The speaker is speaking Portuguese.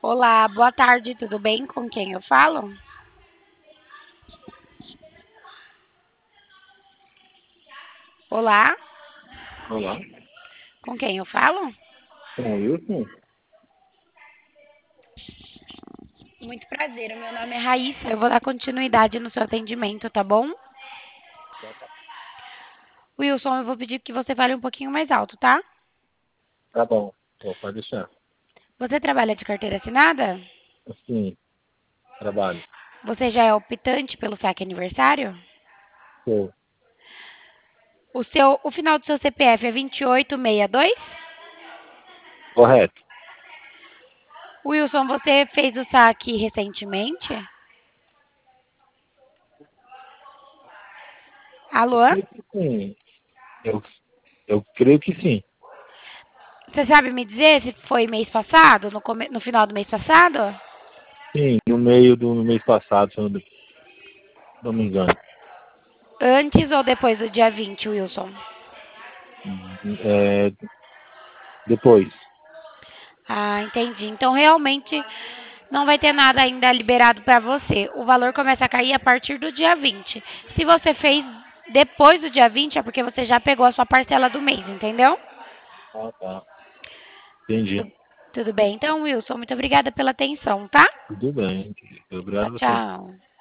Olá, boa tarde, tudo bem? Com quem eu falo? Olá, Olá, com quem eu falo? com o Wilson? Muito prazer, o meu nome é Raíssa, eu vou dar continuidade no seu atendimento, tá bom? Wilson, eu vou pedir que você fale um pouquinho mais alto, tá? Tá bom, pode deixar. Você trabalha de carteira assinada? Sim, trabalho. Você já é optante pelo FAC aniversário? Sou O final do seu CPF é 2862? correto. Wilson, você fez o saque recentemente? Eu Alô? creio que sim. Eu, eu creio que sim. Você sabe me dizer se foi mês passado, no final do mês passado? Sim, no meio do mês passado, se eu não me engano. Antes ou depois do dia 20, Wilson? É, depois. Ah, entendi. Então, realmente, não vai ter nada ainda liberado para você. O valor começa a cair a partir do dia 20. Se você fez depois do dia 20, é porque você já pegou a sua parcela do mês, entendeu? Ah, tá. Entendi. Tu- Tudo bem. Então, Wilson, muito obrigada pela atenção, tá? Tudo bem. Obrigado Tchau, a você. tchau.